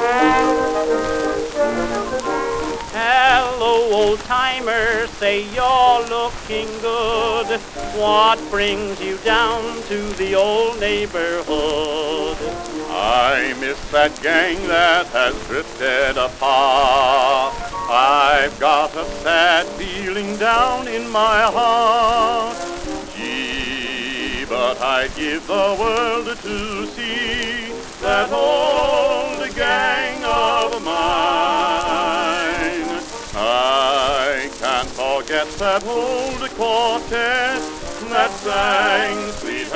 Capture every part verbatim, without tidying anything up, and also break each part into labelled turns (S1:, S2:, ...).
S1: Hello, old-timer, say you're looking good. What brings you down to the old neighborhood?
S2: I miss that gang that has drifted apart. I've got a sad feeling down in my heart. Gee, but I'd give the world to see that old gang of mine. I can't forget that old quartet that sang Sweet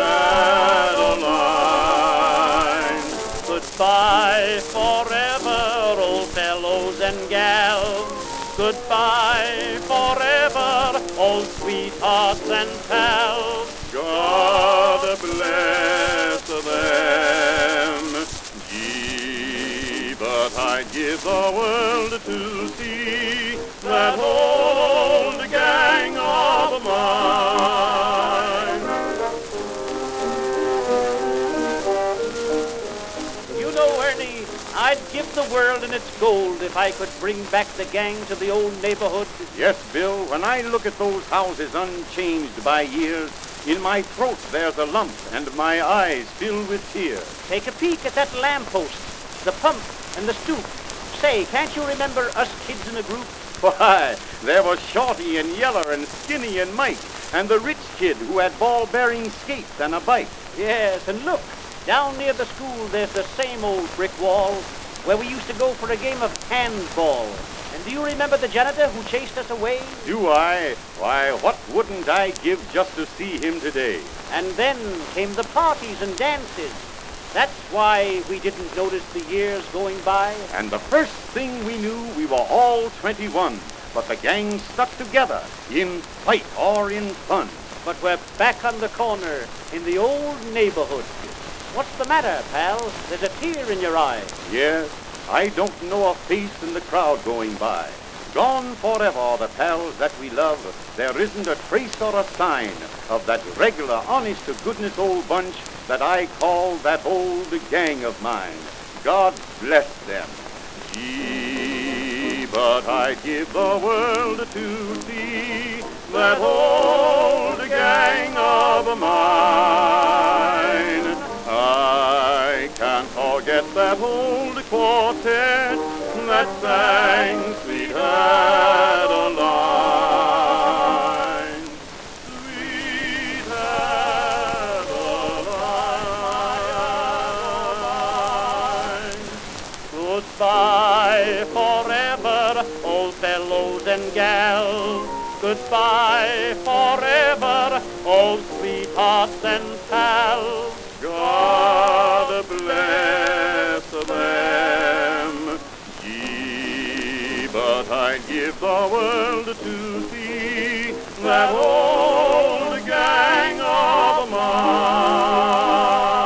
S2: Adeline.
S1: Goodbye forever, old fellows and gals. Goodbye forever, old sweethearts and pals.
S2: God bless them. Gee, but I'd give the world to see that old gang of mine.
S1: You know, Ernie, I'd give the world and its gold if I could bring back the gang to the old neighborhood.
S2: Yes, Bill, when I look at those houses unchanged by years, in my throat there's a lump and my eyes fill with tears.
S1: Take a peek at that lamppost, the pump, and the stoop. Say, can't you remember us kids in a group?
S2: Why, there was Shorty and Yeller and Skinny and Mike, and the rich kid who had ball-bearing skates and a bike.
S1: Yes, and look, down near the school there's the same old brick wall where we used to go for a game of handball. And do you remember the janitor who chased us away?
S2: Do I? Why, what wouldn't I give just to see him today?
S1: And then came the parties and dances. That's why we didn't notice the years going by.
S2: And the first thing we knew, we were all twenty-one. But the gang stuck together, in fight or in fun.
S1: But we're back on the corner in the old neighborhood. What's the matter, pal? There's a tear in your eye.
S2: Yes, I don't know a face in the crowd going by. Gone forever are the pals that we love. There isn't a trace or a sign of that regular, honest-to-goodness old bunch that I call that old gang of mine. God bless them. Gee, but I'd give the world to see that old gang of mine. I can't forget that old quartet that sang Sweet Adeline. Sweet Adeline.
S1: Goodbye forever, old fellows and gals. Goodbye forever, old sweethearts and pals.
S2: God bless them. Gee, but I'd give the world to see that old gang of mine.